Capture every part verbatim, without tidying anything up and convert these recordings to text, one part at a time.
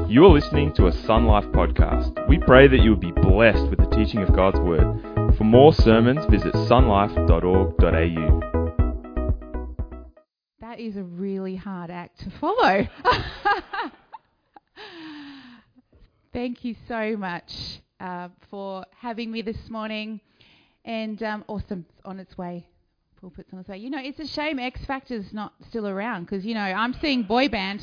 You are listening to a Sun Life podcast. We pray that you will be blessed with the teaching of God's Word. For more sermons, visit sunlife dot org dot a u. That is a really hard act to follow. Thank you so much uh, for having me this morning. And um, awesome, it's on its way. Pulpit's on its way. You know, it's a shame X Factor's not still around because, you know, I'm seeing boy band.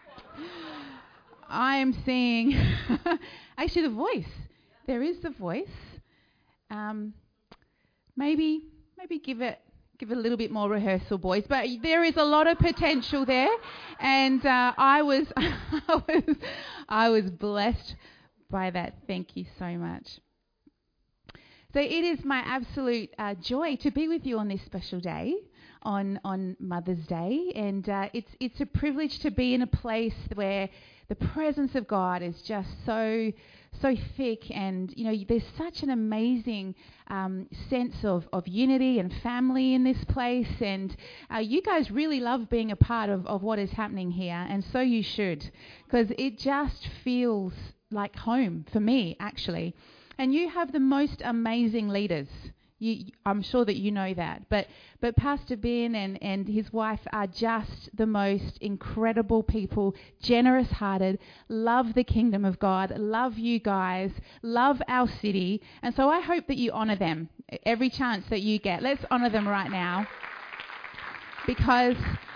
I'm seeing actually The Voice. There is The Voice. Um, maybe, maybe give it, give it a little bit more rehearsal, boys. But there is a lot of potential there, and uh, I was, I was, I was blessed by that. Thank you so much. So it is my absolute uh, joy to be with you on this special day, on on Mother's Day, and uh, it's it's a privilege to be in a place where the presence of God is just so so thick, and you know there's such an amazing um, sense of, of unity and family in this place, and uh, you guys really love being a part of, of what is happening here, and so you should, because it just feels like home for me actually. And you have the most amazing leaders. You, I'm sure that you know that. But but Pastor Ben and, and his wife are just the most incredible people, generous-hearted, love the kingdom of God, love you guys, love our city. And so I hope that you honour them every chance that you get. Let's honour them right now. Because...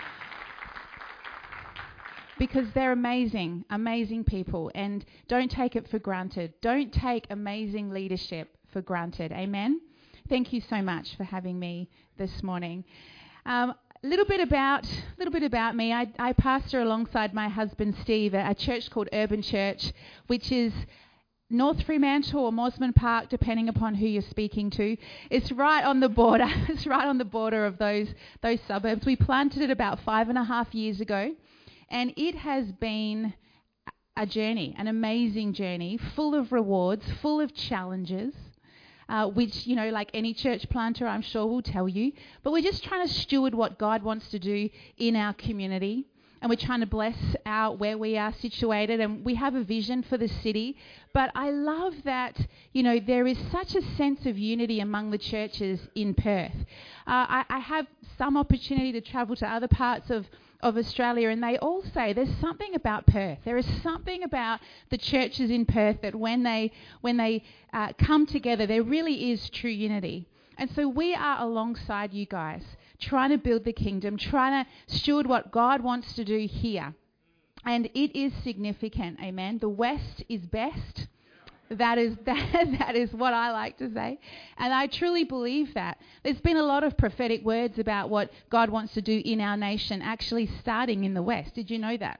Because they're amazing, amazing people, and don't take it for granted. Don't take amazing leadership for granted. Amen? Thank you so much for having me this morning. Um, a little bit about, little bit about me. I, I pastor alongside my husband Steve at a church called Urban Church, which is North Fremantle or Mosman Park, depending upon who you're speaking to. It's right on the border. It's right on the border of those those suburbs. We planted it about five and a half years ago. And it has been a journey, an amazing journey, full of rewards, full of challenges, uh, which, you know, like any church planter, I'm sure will tell you. But we're just trying to steward what God wants to do in our community. And we're trying to bless out where we are situated. And we have a vision for the city. But I love that, you know, there is such a sense of unity among the churches in Perth. Uh, I, I have some opportunity to travel to other parts of of Australia, and they all say there's something about Perth. There is something about the churches in Perth that when they when they uh, come together, there really is true unity. And so we are alongside you guys, trying to build the kingdom, trying to steward what God wants to do here. And it is significant, amen. The West is best. That is that, that is what I like to say. And I truly believe that. There's been a lot of prophetic words about what God wants to do in our nation, actually starting in the West. Did you know that?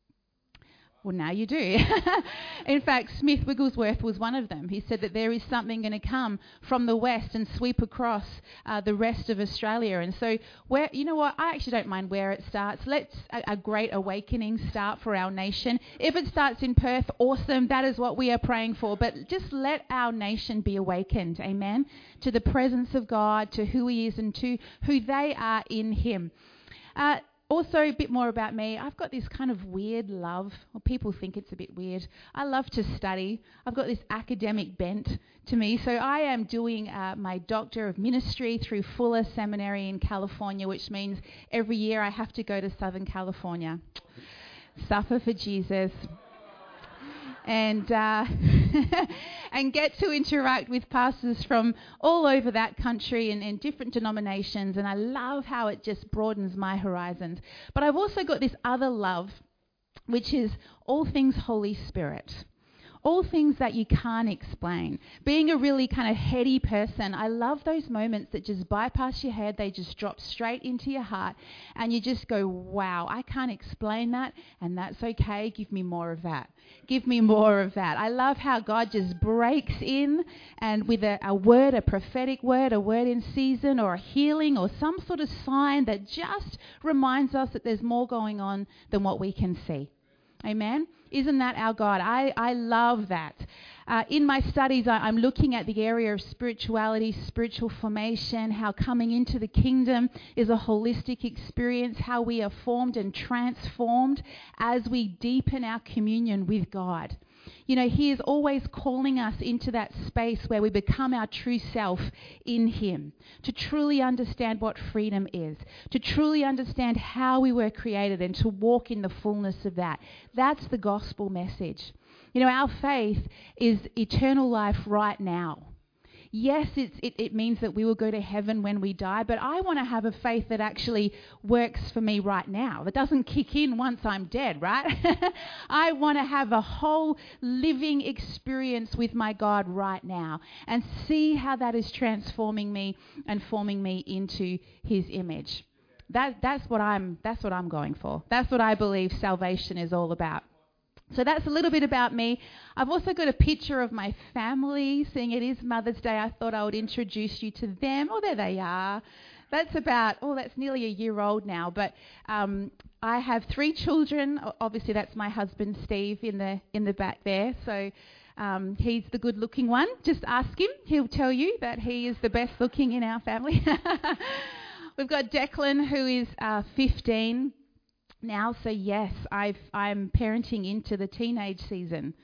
Well, now you do. In fact, Smith Wigglesworth was one of them. He said that there is something going to come from the West and sweep across uh, the rest of Australia. And so, where you know what? I actually don't mind where it starts. Let's a, a great awakening start for our nation. If it starts in Perth, awesome. That is what we are praying for. But just let our nation be awakened, amen, to the presence of God, to who He is and to who they are in Him. Uh, Also, a bit more about me. I've got this kind of weird love, or people think it's a bit weird. I love to study. I've got this academic bent to me. So I am doing uh, my Doctor of Ministry through Fuller Seminary in California, which means every year I have to go to Southern California. Suffer for Jesus. And uh, and get to interact with pastors from all over that country and in different denominations. And I love how it just broadens my horizons. But I've also got this other love, which is all things Holy Spirit. All things that you can't explain. Being a really kind of heady person, I love those moments that just bypass your head. They just drop straight into your heart. And you just go, wow, I can't explain that. And that's okay. Give me more of that. Give me more of that. I love how God just breaks in and with a, a word, a prophetic word, a word in season or a healing or some sort of sign that just reminds us that there's more going on than what we can see. Amen? Isn't that our God? I, I love that. uh, in my studies, I, I'm looking at the area of spirituality, spiritual formation, how coming into the kingdom is a holistic experience, how we are formed and transformed as we deepen our communion with God. You know, He is always calling us into that space where we become our true self in Him, to truly understand what freedom is, to truly understand how we were created and to walk in the fullness of that. That's the gospel message. You know, our faith is eternal life right now. Yes, it's, it, it means that we will go to heaven when we die, but I want to have a faith that actually works for me right now, that doesn't kick in once I'm dead, right? I want to have a whole living experience with my God right now and see how that is transforming me and forming me into His image. That, that's what I'm, that's what I'm going for. That's what I believe salvation is all about. So that's a little bit about me. I've also got a picture of my family. Seeing it is Mother's Day, I thought I would introduce you to them. Oh, there they are. That's about, oh, that's nearly a year old now. But um, I have three children. Obviously, that's my husband, Steve, in the in the back there. So um, he's the good-looking one. Just ask him. He'll tell you that he is the best-looking in our family. We've got Declan, who is uh, fifteen. Now, so yes, I've, I'm parenting into the teenage season.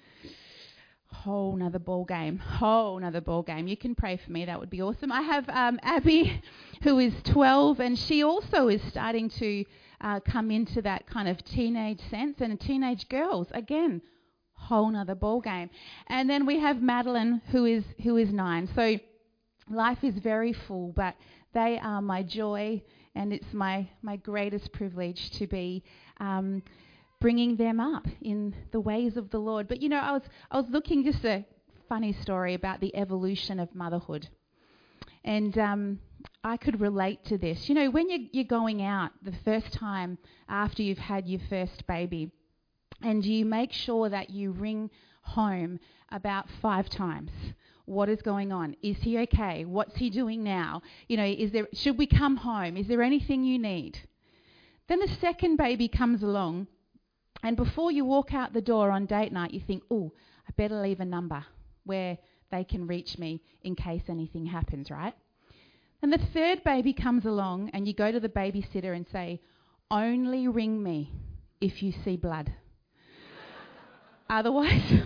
Whole nother ball game. Whole nother ball game. You can pray for me. That would be awesome. I have um, Abby, who is twelve, and she also is starting to uh, come into that kind of teenage sense. And teenage girls, again, whole nother ball game. And then we have Madeline, who is who is nine. So life is very full, but they are my joy. And it's my, my greatest privilege to be um, bringing them up in the ways of the Lord. But, you know, I was I was looking, just a funny story about the evolution of motherhood. And um, I could relate to this. You know, when you're, you're going out the first time after you've had your first baby, and you make sure that you ring home about five times. What is going on? Is he okay? What's he doing now? You know, is there? Should we come home? Is there anything you need? Then the second baby comes along, and before you walk out the door on date night, you think, oh, I better leave a number where they can reach me in case anything happens, right? And the third baby comes along, and you go to the babysitter and say, only ring me if you see blood. Otherwise...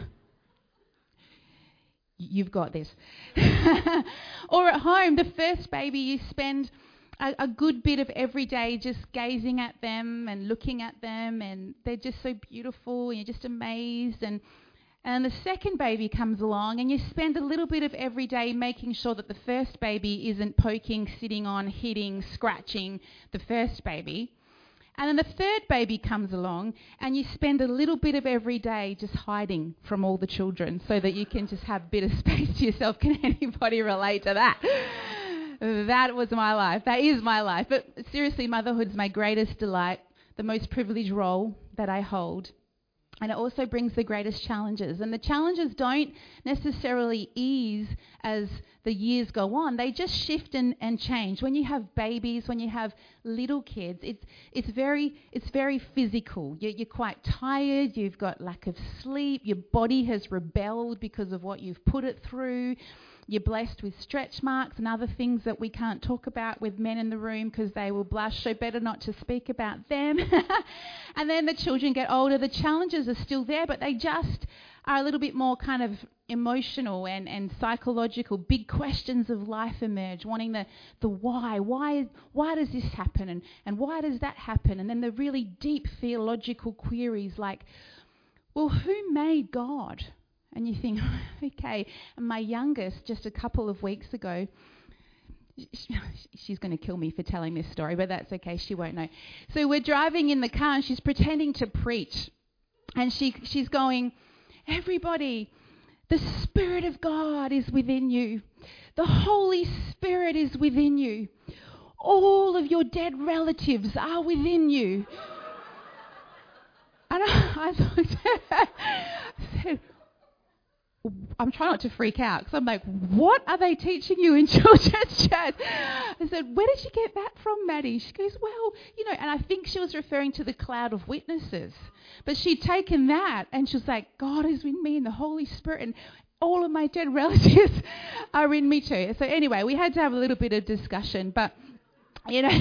you've got this. Or at home, the first baby, you spend a, a good bit of every day just gazing at them and looking at them, and they're just so beautiful, and you're just amazed. And and the second baby comes along, and you spend a little bit of every day making sure that the first baby isn't poking, sitting on, hitting, scratching the first baby. And then the third baby comes along, and you spend a little bit of every day just hiding from all the children so that you can just have a bit of space to yourself. Can anybody relate to that? That was my life. That is my life. But seriously, motherhood's my greatest delight, the most privileged role that I hold. And it also brings the greatest challenges. And the challenges don't necessarily ease as the years go on. They just shift and, and change. When you have babies, when you have little kids, it's it's very it's very physical. You're, you're quite tired. You've got lack of sleep. Your body has rebelled because of what you've put it through. You're blessed with stretch marks and other things that we can't talk about with men in the room because they will blush, so better not to speak about them. And then the children get older. The challenges are still there, but they just are a little bit more kind of emotional and, and psychological. Big questions of life emerge, wanting the, the why. Why why does this happen? And, and why does that happen? And then the really deep theological queries like, well, who made God? And you think, okay. And my youngest, just a couple of weeks ago, she's going to kill me for telling this story, but that's okay. She won't know. So we're driving in the car, and she's pretending to preach. And she she's going, everybody, the Spirit of God is within you. The Holy Spirit is within you. All of your dead relatives are within you. And I, I looked at her, I said, I'm trying not to freak out because I'm like, what are they teaching you in children's church? I said, where did you get that from, Maddie? She goes, well, you know, and I think she was referring to the cloud of witnesses. But she'd taken that and she was like, God is with me and the Holy Spirit. And all of my dead relatives are in me too. So anyway, we had to have a little bit of discussion, but you know,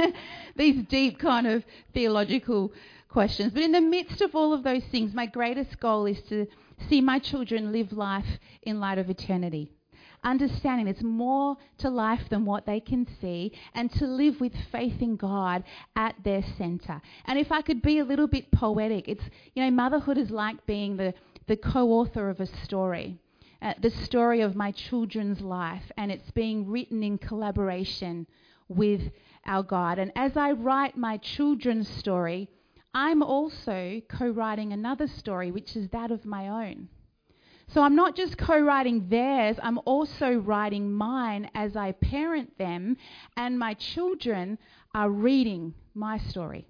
these deep kind of theological questions. But in the midst of all of those things, my greatest goal is to see my children live life in light of eternity. Understanding it's more to life than what they can see, and to live with faith in God at their center. And if I could be a little bit poetic, it's, you know, motherhood is like being the, the co-author of a story, uh, the story of my children's life, and it's being written in collaboration with our God. And as I write my children's story, I'm also co-writing another story, which is that of my own. So I'm not just co-writing theirs, I'm also writing mine as I parent them, and my children are reading my story.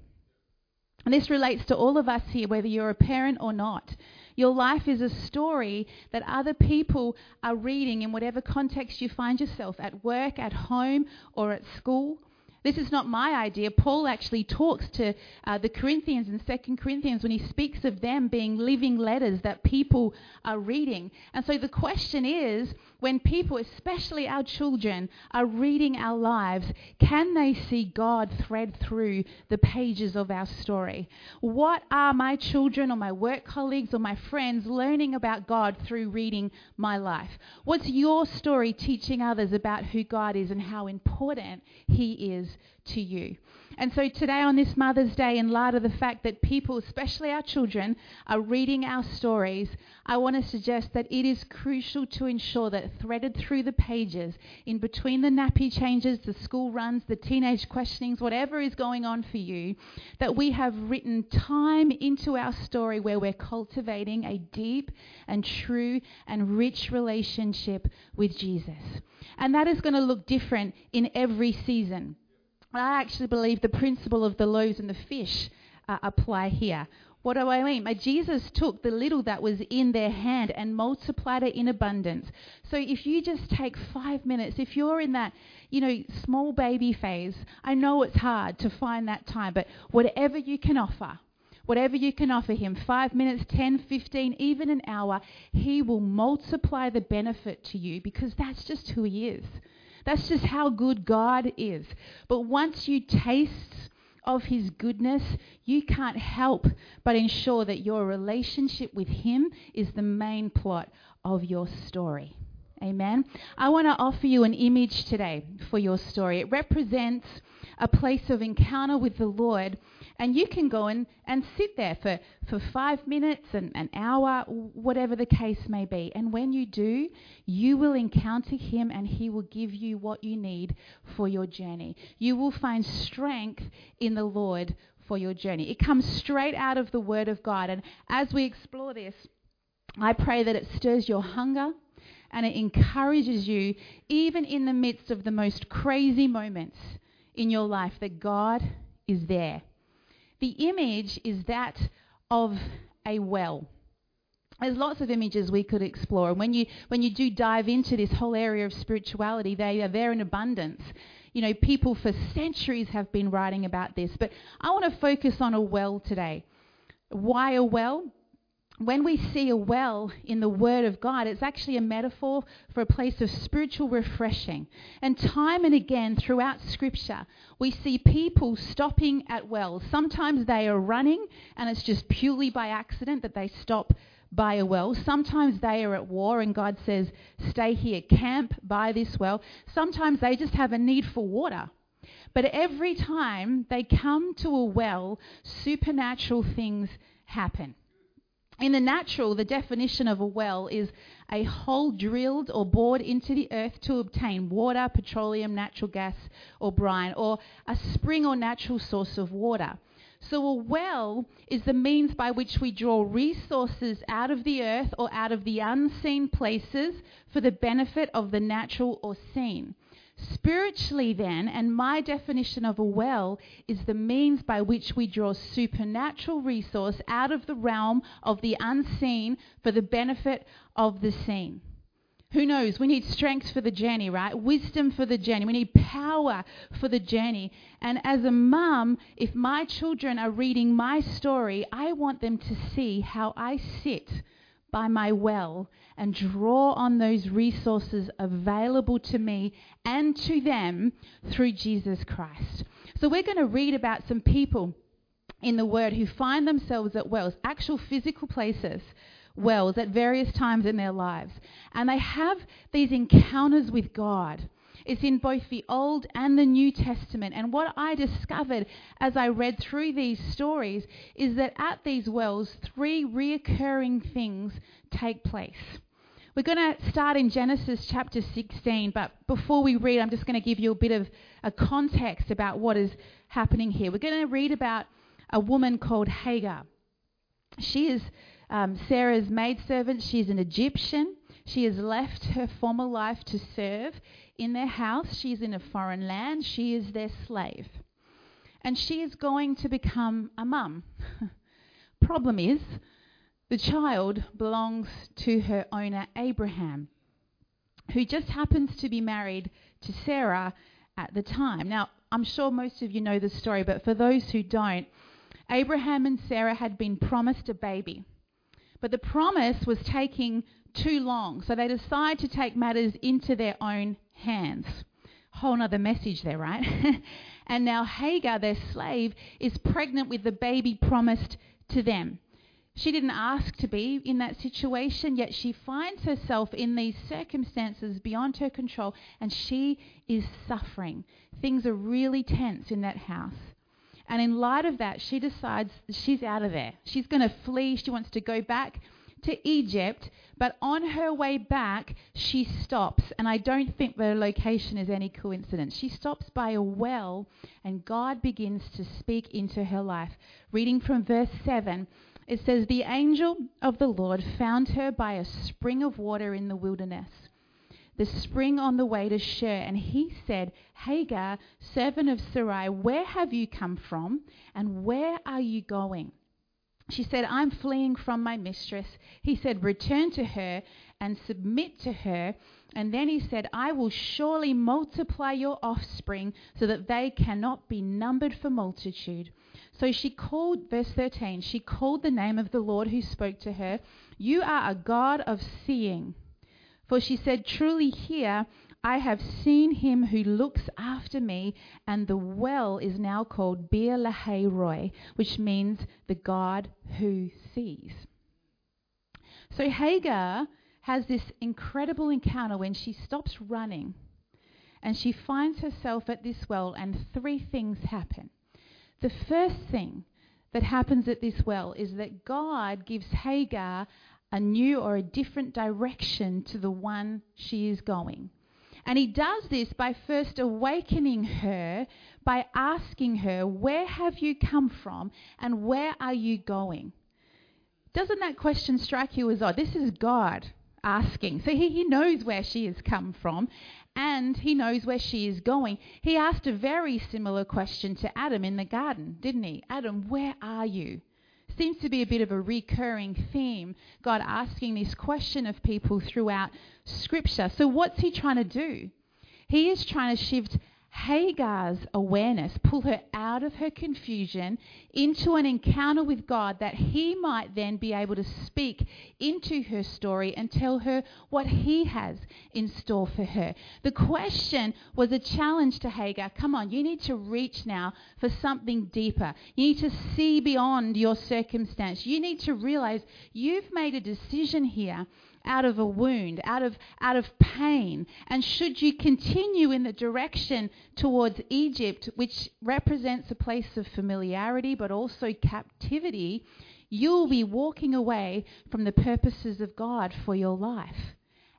And this relates to all of us here, whether you're a parent or not. Your life is a story that other people are reading in whatever context you find yourself, at work, at home, or at school. This is not my idea. Paul actually talks to uh, the Corinthians in Second Corinthians when he speaks of them being living letters that people are reading. And so the question is, when people, especially our children, are reading our lives, can they see God thread through the pages of our story? What are my children or my work colleagues or my friends learning about God through reading my life? What's your story teaching others about who God is and how important He is to you? And so today on this Mother's Day, in light of the fact that people, especially our children, are reading our stories, I want to suggest that it is crucial to ensure that threaded through the pages, in between the nappy changes, the school runs, the teenage questionings, whatever is going on for you, that we have written time into our story where we're cultivating a deep and true and rich relationship with Jesus. And that is going to look different in every season. I actually believe the principle of the loaves and the fish uh, apply here. What do I mean? Jesus took the little that was in their hand and multiplied it in abundance. So if you just take five minutes, if you're in that, you know, small baby phase, I know it's hard to find that time, but whatever you can offer, whatever you can offer Him, five minutes, ten, fifteen, even an hour, He will multiply the benefit to you, because that's just who He is. That's just how good God is. But once you taste of His goodness, you can't help but ensure that your relationship with Him is the main plot of your story. Amen. I want to offer you an image today for your story. It represents a place of encounter with the Lord, and you can go and, and sit there for, for five minutes, and an hour, whatever the case may be. And when you do, you will encounter Him, and He will give you what you need for your journey. You will find strength in the Lord for your journey. It comes straight out of the Word of God. And as we explore this, I pray that it stirs your hunger, and it encourages you, even in the midst of the most crazy moments in your life, that God is there. The image is that of a well. There's lots of images we could explore. And when you when you do dive into this whole area of spirituality, they are there in abundance. You know, people for centuries have been writing about this. But I want to focus on a well today. Why a well? When we see a well in the Word of God, it's actually a metaphor for a place of spiritual refreshing. And time and again throughout Scripture, we see people stopping at wells. Sometimes they are running, and it's just purely by accident that they stop by a well. Sometimes they are at war, and God says, stay here, camp by this well. Sometimes they just have a need for water. But every time they come to a well, supernatural things happen. In the natural, the definition of a well is a hole drilled or bored into the earth to obtain water, petroleum, natural gas, or brine, or a spring or natural source of water. So a well is the means by which we draw resources out of the earth or out of the unseen places for the benefit of the natural or seen. Spiritually then, and my definition of a well is the means by which we draw supernatural resource out of the realm of the unseen for the benefit of the seen. Who knows? We need strength for the journey, right? Wisdom for the journey. We need power for the journey. And as a mum, if my children are reading my story, I want them to see how I sit by my well and draw on those resources available to me and to them through Jesus Christ. So we're going to read about some people in the Word who find themselves at wells, actual physical places, wells at various times in their lives. And they have these encounters with God. It's in both the Old and the New Testament. And what I discovered as I read through these stories is that at these wells, three reoccurring things take place. We're going to start in Genesis chapter sixteen, but before we read, I'm just going to give you a bit of a context about what is happening here. We're going to read about a woman called Hagar. She is um, Sarah's maidservant. She's an Egyptian. She has left her former life to serve in their house. She's in a foreign land. She is their slave. And she is going to become a mum. Problem is, the child belongs to her owner, Abraham, who just happens to be married to Sarah at the time. Now, I'm sure most of you know the story, but for those who don't, Abraham and Sarah had been promised a baby. But the promise was taking too long, so they decide to take matters into their own hands. Whole nother message there, right? And now Hagar, their slave, is pregnant with the baby promised to them. She didn't ask to be in that situation, yet she finds herself in these circumstances beyond her control, and she is suffering. Things are really tense in that house. And in light of that, she decides she's out of there. She's going to flee. She wants to go back to Egypt, but on her way back, she stops. And I don't think the location is any coincidence. She stops by a well, and God begins to speak into her life. Reading from verse seven, it says, "The angel of the Lord found her by a spring of water in the wilderness, the spring on the way to Shur. And he said, 'Hagar, servant of Sarai, where have you come from, and where are you going?' She said, 'I'm fleeing from my mistress.' He said, 'Return to her and submit to her.' And then he said, 'I will surely multiply your offspring so that they cannot be numbered for multitude.' So she called," verse thirteen, "she called the name of the Lord who spoke to her, 'You are a God of seeing.' For she said, 'Truly here I have seen him who looks after me,' and the well is now called Beer Lahai Roi, which means the God who sees." So Hagar has this incredible encounter when she stops running and she finds herself at this well, and three things happen. The first thing that happens at this well is that God gives Hagar a new or a different direction to the one she is going. And he does this by first awakening her, by asking her, "Where have you come from and where are you going?" Doesn't that question strike you as odd? This is God asking. So he, he knows where she has come from and he knows where she is going. He asked a very similar question to Adam in the garden, didn't he? "Adam, where are you?" Seems to be a bit of a recurring theme, God asking this question of people throughout Scripture. So what's he trying to do? He is trying to shift Hagar's awareness, pull her out of her confusion into an encounter with God, that he might then be able to speak into her story and tell her what he has in store for her. The question was a challenge to Hagar. Come on, you need to reach now for something deeper. You need to see beyond your circumstance. You need to realize you've made a decision here out of a wound, out of out of pain. And should you continue in the direction towards Egypt, which represents a place of familiarity but also captivity, you'll be walking away from the purposes of God for your life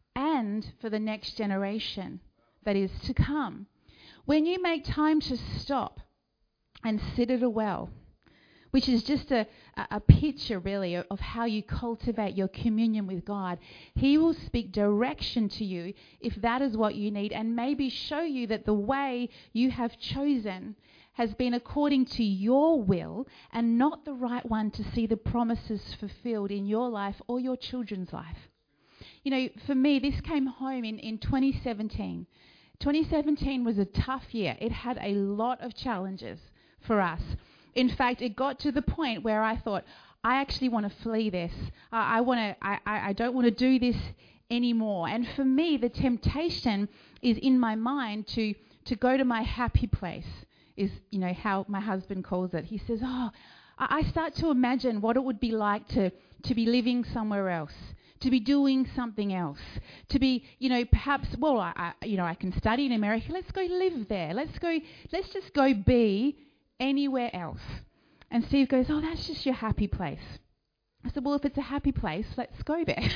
and for the next generation that is to come. When you make time to stop and sit at a well, which is just a, a picture really of, of how you cultivate your communion with God, he will speak direction to you if that is what you need, and maybe show you that the way you have chosen has been according to your will and not the right one to see the promises fulfilled in your life or your children's life. You know, for me, this came home in, in twenty seventeen. twenty seventeen was a tough year. It had a lot of challenges for us. In fact, it got to the point where I thought, I actually want to flee this. Uh, I want to. I, I I don't want to do this anymore. And for me, the temptation is in my mind to to go to my happy place. Is, you know, how my husband calls it. He says, "Oh, I, I start to imagine what it would be like to to be living somewhere else." To be doing something else, to be, you know, perhaps, well, I, I, you know, I can study in America. Let's go live there. Let's go, let's just go be anywhere else. And Steve goes, oh, that's just your happy place. I said, well, if it's a happy place, let's go there.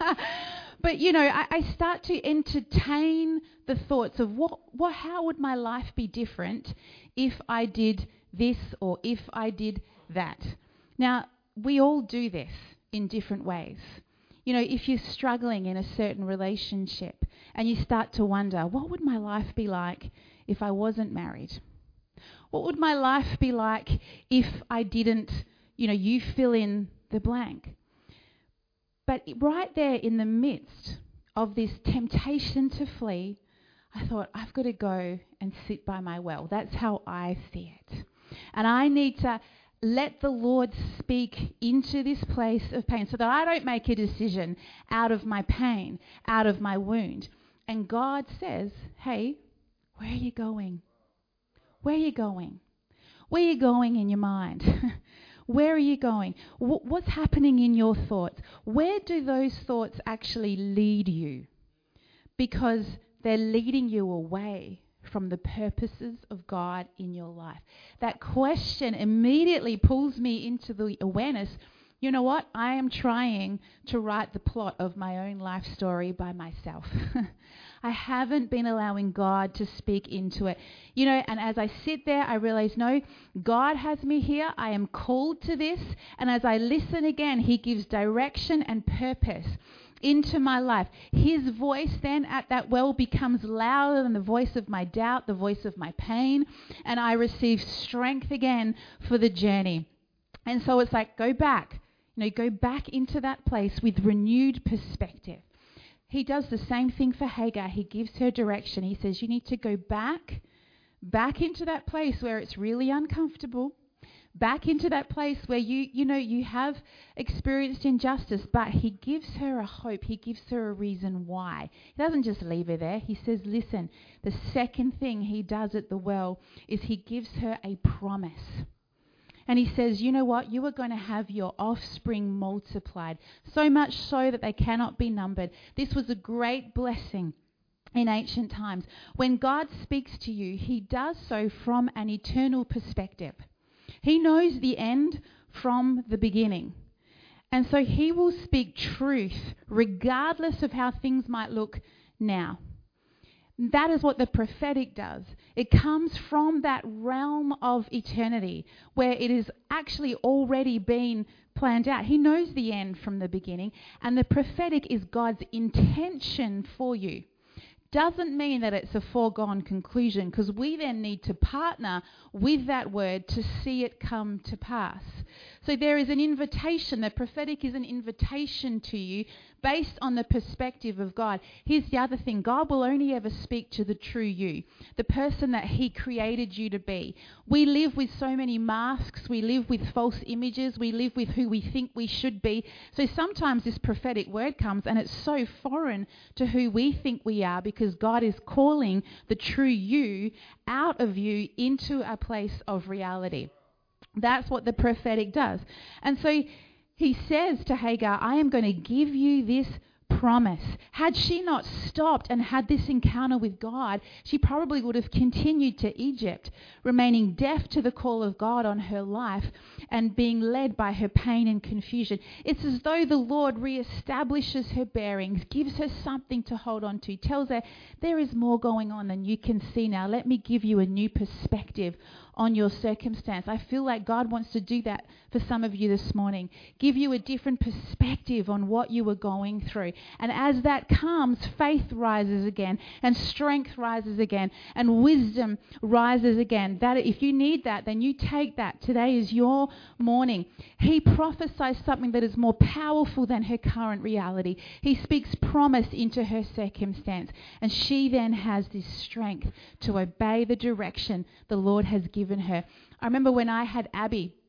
But, you know, I, I start to entertain the thoughts of what, what, how would my life be different if I did this or if I did that? Now, we all do this in different ways. You know, if you're struggling in a certain relationship and you start to wonder, what would my life be like if I wasn't married? What would my life be like if I didn't, you know, you fill in the blank. But right there in the midst of this temptation to flee, I thought, I've got to go and sit by my well. That's how I see it. And I need to let the Lord speak into this place of pain so that I don't make a decision out of my pain, out of my wound. And God says, hey, where are you going? Where are you going? Where are you going in your mind? Where are you going? W- what's happening in your thoughts? Where do those thoughts actually lead you? Because they're leading you away from the purposes of God in your life. That question immediately pulls me into the awareness, you know what? I am trying to write the plot of my own life story by myself. I haven't been allowing God to speak into it. You know, and as I sit there, I realize, no, God has me here. I am called to this. And as I listen again, He gives direction and purpose into my life. His voice then at that well becomes louder than the voice of my doubt, the voice of my pain, and I receive strength again for the journey. And so it's like, go back, you know, go back into that place with renewed perspective. He does the same thing for Hagar. He gives her direction. He says, you need to go back, back into that place where it's really uncomfortable, back into that place where you, you know, you have experienced injustice, but He gives her a hope. He gives her a reason why. He doesn't just leave her there. He says, listen, the second thing He does at the well is He gives her a promise. And He says, you know what? You are going to have your offspring multiplied, so much so that they cannot be numbered. This was a great blessing in ancient times. When God speaks to you, He does so from an eternal perspective. He knows the end from the beginning. And so He will speak truth regardless of how things might look now. That is what the prophetic does. It comes from that realm of eternity where it is actually already been planned out. He knows the end from the beginning, and the prophetic is God's intention for you. Doesn't mean that it's a foregone conclusion, because we then need to partner with that word to see it come to pass. So there is an invitation. The prophetic is an invitation to you based on the perspective of God. Here's the other thing. God will only ever speak to the true you, the person that He created you to be. We live with so many masks. We live with false images. We live with who we think we should be. So sometimes this prophetic word comes and it's so foreign to who we think we are, because God is calling the true you out of you into a place of reality. That's what the prophetic does. And so He says to Hagar, I am going to give you this promise. Had she not stopped and had this encounter with God, she probably would have continued to Egypt, remaining deaf to the call of God on her life and being led by her pain and confusion. It's as though the Lord reestablishes her bearings, gives her something to hold on to, tells her there is more going on than you can see now. Let me give you a new perspective on your circumstance. I feel like God wants to do that for some of you this morning. Give you a different perspective on what you were going through. And as that comes, faith rises again, and strength rises again, and wisdom rises again. That if you need that, then you take that. Today is your morning. He prophesies something that is more powerful than her current reality. He speaks promise into her circumstance, and she then has this strength to obey the direction the Lord has given her. I remember when I had Abby,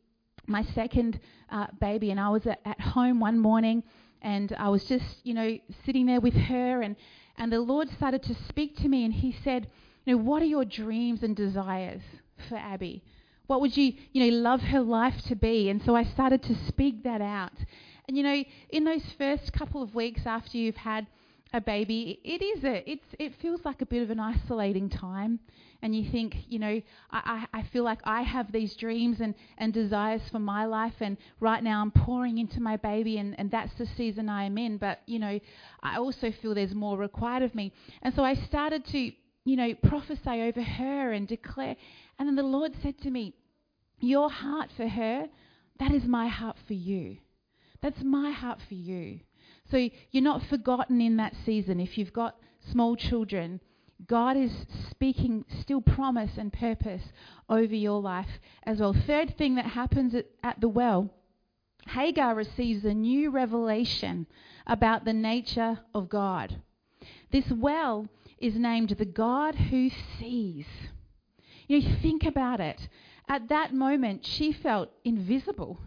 my second uh, baby, and I was at, at home one morning, and I was just, you know, sitting there with her, and, and the Lord started to speak to me, and he said, you know, what are your dreams and desires for Abby? What would you, you know, love her life to be? And so I started to speak that out. And, you know, in those first couple of weeks after you've had a baby, it is a, it's, it feels like a bit of an isolating time. And you think, you know, I, I, I feel like I have these dreams and, and desires for my life, and right now I'm pouring into my baby, and, and that's the season I am in. But, you know, I also feel there's more required of me. And so I started to, you know, prophesy over her and declare. And then the Lord said to me, your heart for her, that is my heart for you. That's my heart for you. So you're not forgotten in that season. If you've got small children, God is speaking still promise and purpose over your life as well. Third thing that happens at, at the well, Hagar receives a new revelation about the nature of God. This well is named the God who sees. You know, think about it. At that moment, she felt invisible,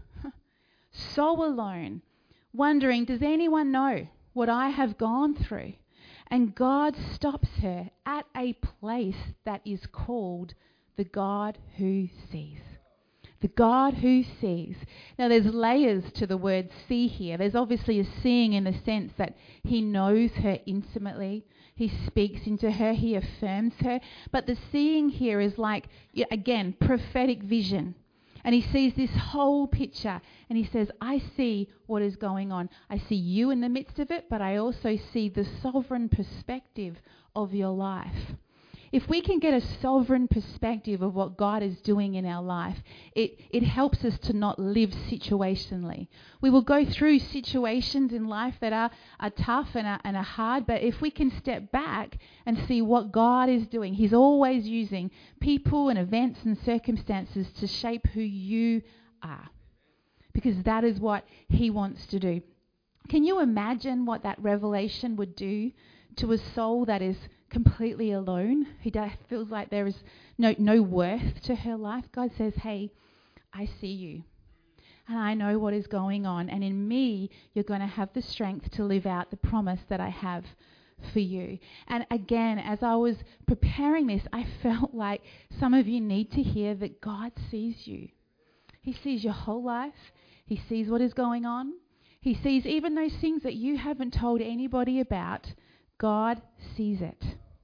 so alone, wondering, does anyone know what I have gone through? And God stops her at a place that is called the God who sees. The God who sees. Now, there's layers to the word see here. There's obviously a seeing in the sense that he knows her intimately. He speaks into her. He affirms her. But the seeing here is like, again, prophetic vision. And he sees this whole picture, and he says, I see what is going on. I see you in the midst of it, but I also see the sovereign perspective of your life. If we can get a sovereign perspective of what God is doing in our life, it, it helps us to not live situationally. We will go through situations in life that are, are tough and are, and are hard, but if we can step back and see what God is doing, he's always using people and events and circumstances to shape who you are, because that is what he wants to do. Can you imagine what that revelation would do to a soul that is completely alone, who feels like there is no, no worth to her life? God says, hey, I see you, and I know what is going on, and in me, you're going to have the strength to live out the promise that I have for you. And again, as I was preparing this, I felt like some of you need to hear that God sees you. He sees your whole life. He sees what is going on. He sees even those things that you haven't told anybody about. God sees it.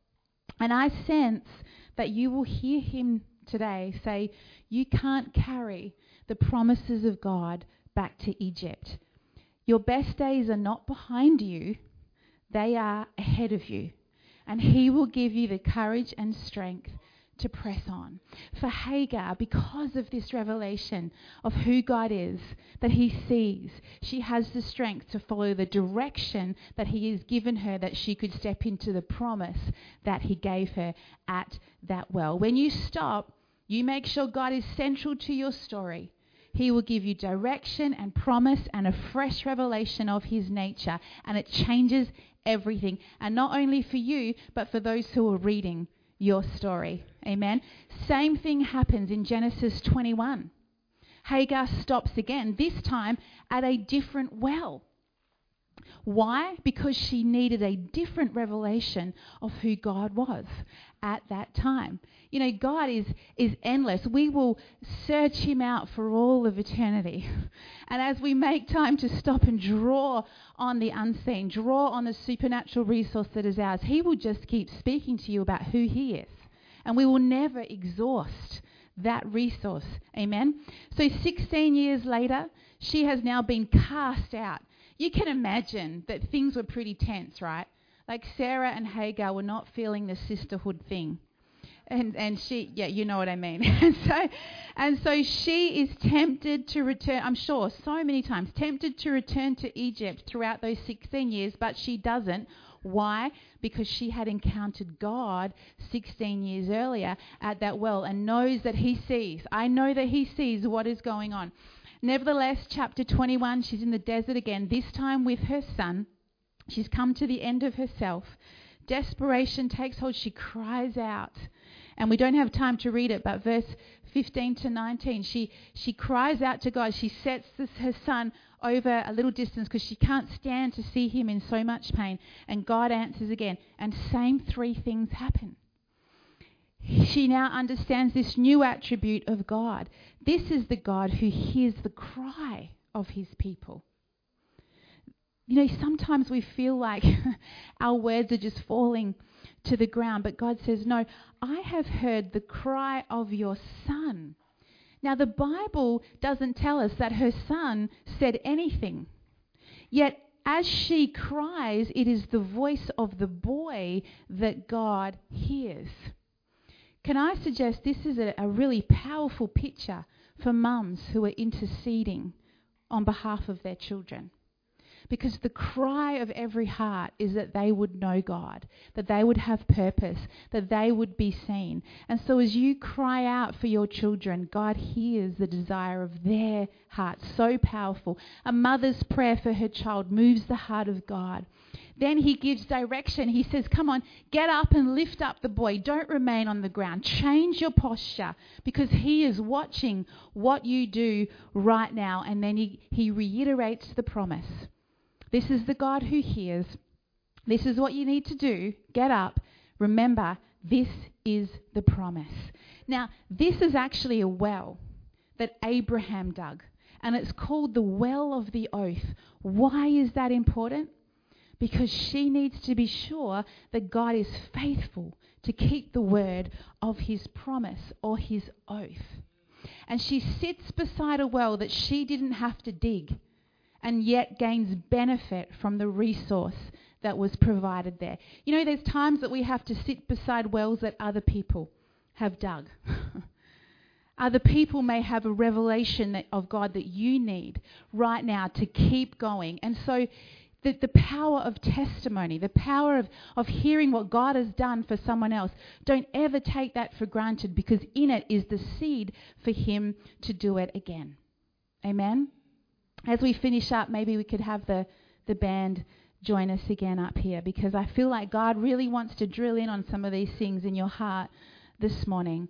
And I sense that you will hear him today say, you can't carry the promises of God back to Egypt. Your best days are not behind you. They are ahead of you. And he will give you the courage and strength to press on. For Hagar, because of this revelation of who God is, that he sees, she has the strength to follow the direction that he has given her, that she could step into the promise that he gave her at that well. When you stop, you make sure God is central to your story. He will give you direction and promise and a fresh revelation of his nature, and it changes everything. And not only for you, but for those who are reading your story. Amen. Same thing happens in Genesis twenty-one. Hagar stops again, this time at a different well. Why? Because she needed a different revelation of who God was at that time. You know, God is, is endless. We will search him out for all of eternity. And as we make time to stop and draw on the unseen, draw on the supernatural resource that is ours, he will just keep speaking to you about who he is. And we will never exhaust that resource. Amen? So sixteen years later, she has now been cast out. You can imagine that things were pretty tense, right? Like Sarah and Hagar were not feeling the sisterhood thing. And and she, yeah, you know what I mean. and so and so she is tempted to return, I'm sure, so many times, tempted to return to Egypt throughout those sixteen years, but she doesn't. Why? Because she had encountered God sixteen years earlier at that well and knows that he sees. I know that he sees what is going on. Nevertheless, chapter twenty-one, she's in the desert again, this time with her son. She's come to the end of herself. Desperation takes hold. She cries out. And we don't have time to read it, but verse fifteen to nineteen, she, she cries out to God. She sets this, her son over a little distance because she can't stand to see him in so much pain. And God answers again. And same three things happen. She now understands this new attribute of God. This is the God who hears the cry of his people. You know, sometimes we feel like our words are just falling to the ground, but God says, no, I have heard the cry of your son. Now, the Bible doesn't tell us that her son said anything. Yet, as she cries, it is the voice of the boy that God hears. Can I suggest this is a, a really powerful picture for mums who are interceding on behalf of their children? Because the cry of every heart is that they would know God, that they would have purpose, that they would be seen. And so as you cry out for your children, God hears the desire of their heart. So powerful. A mother's prayer for her child moves the heart of God. Then he gives direction. He says, come on, get up and lift up the boy. Don't remain on the ground. Change your posture because he is watching what you do right now. And then he, he reiterates the promise. This is the God who hears. This is what you need to do. Get up. Remember, this is the promise. Now, this is actually a well that Abraham dug, and it's called the well of the oath. Why is that important? Because she needs to be sure that God is faithful to keep the word of his promise or his oath. And she sits beside a well that she didn't have to dig, and yet gains benefit from the resource that was provided there. You know, there's times that we have to sit beside wells that other people have dug. Other people may have a revelation that, of God that you need right now to keep going. And so the, the power of testimony, the power of, of hearing what God has done for someone else, don't ever take that for granted, because in it is the seed for him to do it again. Amen? As we finish up, maybe we could have the, the band join us again up here, because I feel like God really wants to drill in on some of these things in your heart this morning.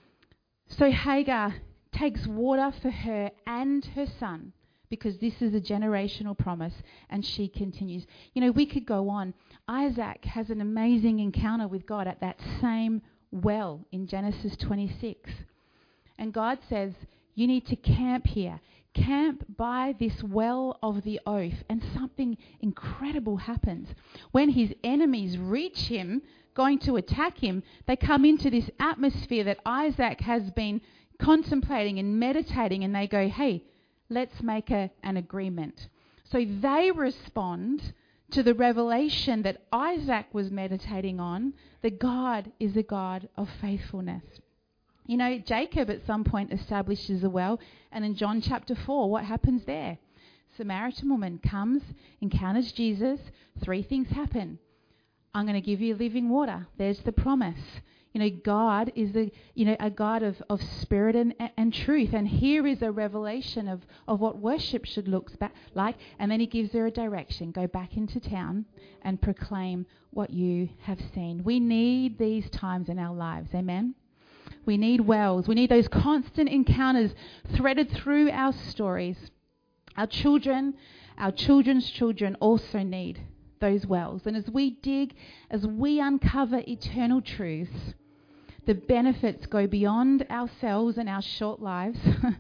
So Hagar takes water for her and her son, because this is a generational promise, and she continues. You know, we could go on. Isaac has an amazing encounter with God at that same well in Genesis twenty-six. And God says, you need to camp here. Camp by this well of the oath. And something incredible happens. When his enemies reach him, going to attack him, they come into this atmosphere that Isaac has been contemplating and meditating, and they go, hey, let's make a, an agreement. So they respond to the revelation that Isaac was meditating on, that God is a God of faithfulness. You know, Jacob at some point establishes a well, and in John chapter four, what happens there? Samaritan woman comes, encounters Jesus, three things happen. I'm going to give you living water. There's the promise. You know, God is a, you know, a God of, of spirit and, and truth. And here is a revelation of, of what worship should look back like. And then he gives her a direction. Go back into town and proclaim what you have seen. We need these times in our lives. Amen? We need wells. We need those constant encounters threaded through our stories. Our children, our children's children also need those wells. And as we dig, as we uncover eternal truths, the benefits go beyond ourselves and our short lives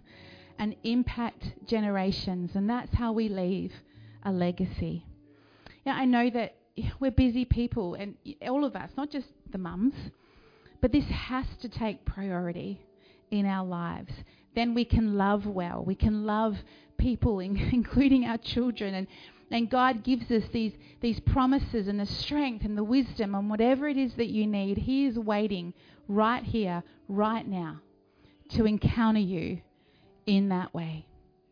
and impact generations. And that's how we leave a legacy. Yeah, I know that we're busy people, and all of us, not just the mums, but this has to take priority in our lives. Then we can love well. We can love people, including our children. And, and God gives us these, these promises and the strength and the wisdom and whatever it is that you need. He is waiting right here, right now, to encounter you in that way.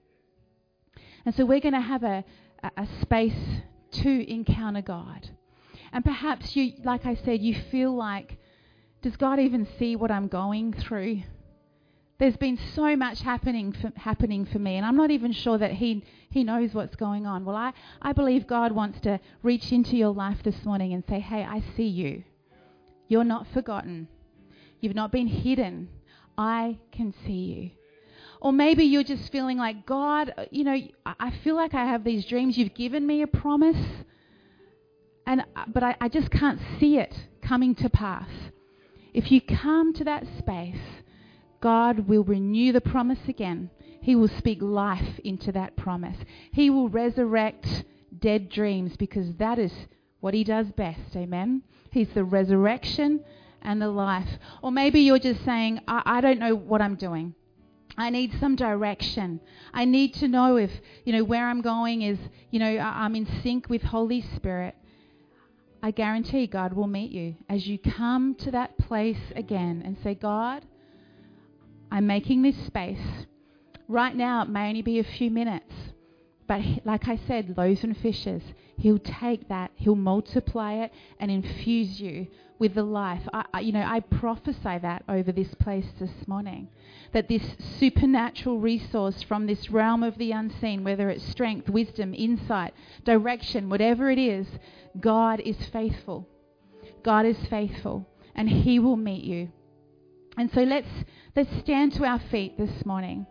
And so we're going to have a, a, a space to encounter God. And perhaps you, like I said, you feel like, does God even see what I'm going through? There's been so much happening for, happening for me, and I'm not even sure that he, he knows what's going on. Well, I, I believe God wants to reach into your life this morning and say, hey, I see you. You're not forgotten. You've not been hidden. I can see you. Or maybe you're just feeling like, God, you know, I feel like I have these dreams. You've given me a promise, and but I, I just can't see it coming to pass. If you come to that space, God will renew the promise again. He will speak life into that promise. He will resurrect dead dreams, because that is what he does best. Amen. He's the resurrection and the life. Or maybe you're just saying, I, I don't know what I'm doing. I need some direction. I need to know if, you know, where I'm going is, you know, I'm in sync with Holy Spirit. I guarantee God will meet you as you come to that place again and say, God, I'm making this space. Right now, it may only be a few minutes. But like I said, loaves and fishes, he'll take that, he'll multiply it and infuse you with the life. I, I, you know, I prophesy that over this place this morning, that this supernatural resource from this realm of the unseen, whether it's strength, wisdom, insight, direction, whatever it is, God is faithful. God is faithful, and he will meet you. And so let's let's stand to our feet this morning.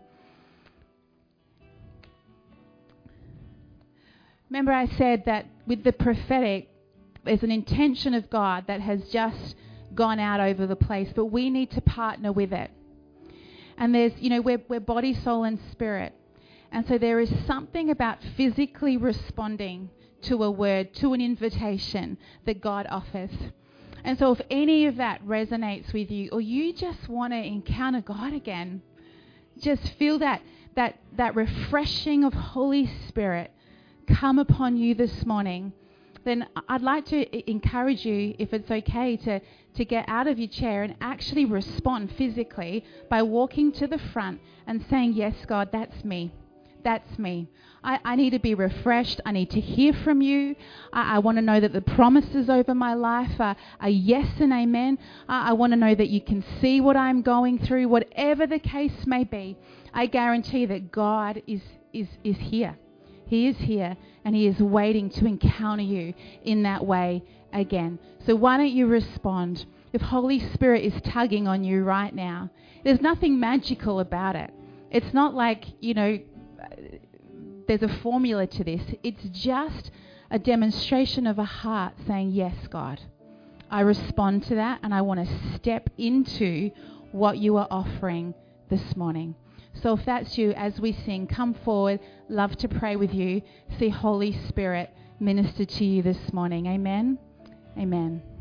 Remember, I said that with the prophetic, there's an intention of God that has just gone out over the place, but we need to partner with it. And there's, you know, we're, we're body, soul, and spirit. And so there is something about physically responding to a word, to an invitation that God offers. And so if any of that resonates with you, or you just want to encounter God again, just feel that that that refreshing of Holy Spirit come upon you this morning, then I'd like to encourage you, if it's okay, to, to get out of your chair and actually respond physically by walking to the front and saying, yes, God, that's me. That's me. I, I need to be refreshed. I need to hear from you. I, I want to know that the promises over my life are, are yes and amen. I, I want to know that you can see what I'm going through. Whatever the case may be, I guarantee that God is is is here. He is here, and he is waiting to encounter you in that way again. So why don't you respond? If Holy Spirit is tugging on you right now, there's nothing magical about it. It's not like, you know, there's a formula to this. It's just a demonstration of a heart saying, yes, God, I respond to that, and I want to step into what you are offering this morning. So if that's you, as we sing, come forward. Love to pray with you. See Holy Spirit minister to you this morning. Amen. Amen.